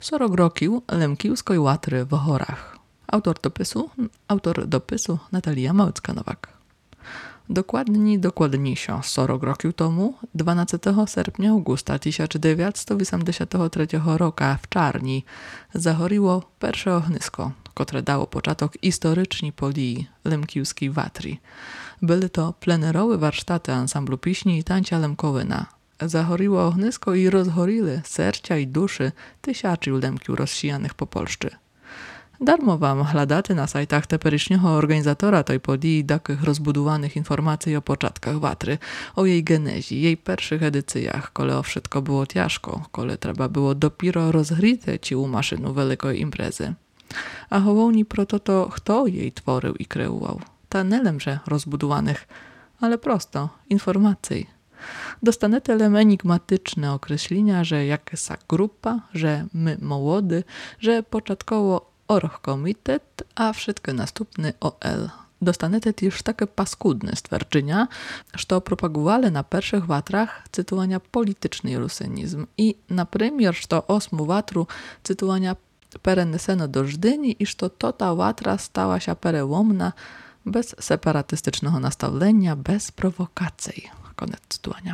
Sorogrokił Lemkiłskoj Łatry w Horach. Autor dopisu Natalia Małecka-Nowak. Dokładniejsio Sorogrokił tomu 12 sierpnia Augusta 1983 roka w Czarni zachoriło pierwsze ohnisko, które dało początek historycznej podii Lemkiłskiej Watry. Były to plenerowe warsztaty ansamblu piśni i tańca Lemkowyna. Zachoriło ohnisko i rozchorili serca i duszy tysiaczy Lemkił rozsijanych po Polszczy. Darmo wam hľadáte na sajtach teperycznego organizatora tej podii takich rozbudowanych informacji o początkach Watry, o jej genezie, jej pierwszych edycjach, kole o wszystko było ciężko, kole trzeba było dopiero rozgryte ci u maszynu wielkiej imprezy. A hołowni proto to kto jej tworzył i kreuwał. Ta nelemże rozbudowanych, ale prosto, informacji. Dostanete enigmatyczne określenia, że jakaś grupa, że my młody, że początkowo Orgkomitet, a wszystko następny OL. Dostanete też takie paskudne stwierdzenia, że propagowali na pierwszych watrach cytowania polityczny rusynizm i na przykład, że 8 watru cytowania pereneseno do Żdyni i że ta watra stała się perełomna bez separatystycznego nastawienia, bez prowokacji. Koniec cytowania.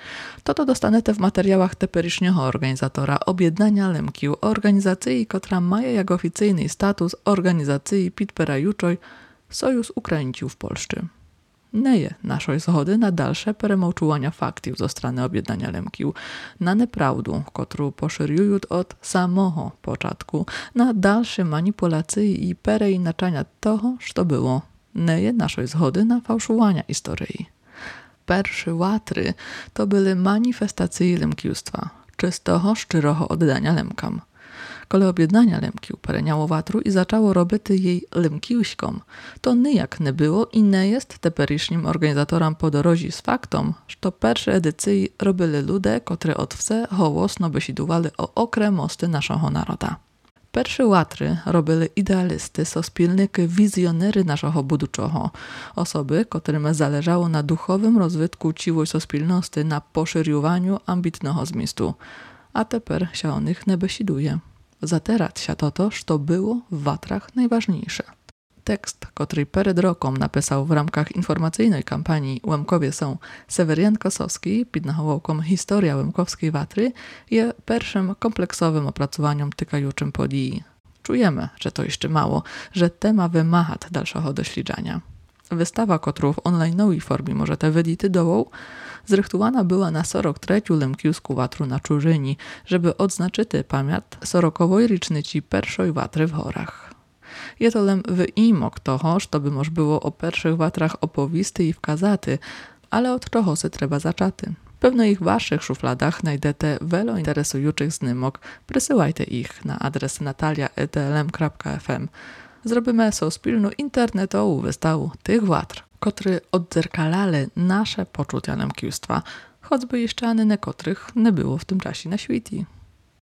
To dostanete w materiałach teperycznego organizatora objednania Lemkił, organizacji, która ma jak oficjalny status organizacji podpierającej Sojusz Ukraińców w Polsce. Nie je naszej zgody na dalsze peremołczowania faktów ze strony objednania Lemkił, na nieprawdę, którą poszerują od samego początku, na dalsze manipulacje i pereinaczania tego, co było. Nie je naszej zgody na fałszowania historii. Pierwsze Watry to były manifestacje lemkiłstwa, czystego, szczerego oddania Lemkam. Kole objednania Lemkił pereniało Watru i zaczęło robić jej lemkiłśkom, to nijak nie było i nie jest teperycznym organizatorom podorożi z faktom, że pierwsze edycje robili ludzie, które od wse hołosno besidowali o okremosty naszego naroda. Pierwsze Watry robili idealisty, sospilniki, wizjonery naszego buduczego, osoby, którym zależało na duchowym rozwitku ciłej sospilności, na poszerzowaniu ambitnego zmistu. A teper się o nich nie besiduje. Zaterać się to, co było w Watrach najważniejsze. Tekst, który przed rokiem napisał w ramach informacyjnej kampanii Łemkowie są Sewerian Kosowski pod nawołką Historia Łemkowskiej Watry, jest pierwszym kompleksowym opracowaniem tykajuczym podii. Czujemy, że to jeszcze mało, że tema wymaga dalszego doświadczenia. Wystawa, którą w online'owej formie możecie widzieć dołu, zrychtowana była na 43. Lemkiłską Watru na Czurzyni, żeby odznaczyć pamiąt 40. rocznicy pierwszej Watry w Horach. Je to wyimok toho, co by moż było o pierwszych Watrach opowisty i wkazaty, ale od czego se trzeba zaczęty. Pewno ich w waszych szufladach znajdziecie wiele interesujących znymok. Przysyłajcie ich na adres natalia@lm.fm. Zrobimy spilną internetową wystawę tych Watr, które odzerkalali nasze poczucia lemkiłstwa, choćby jeszcze ani których nie było w tym czasie na świecie.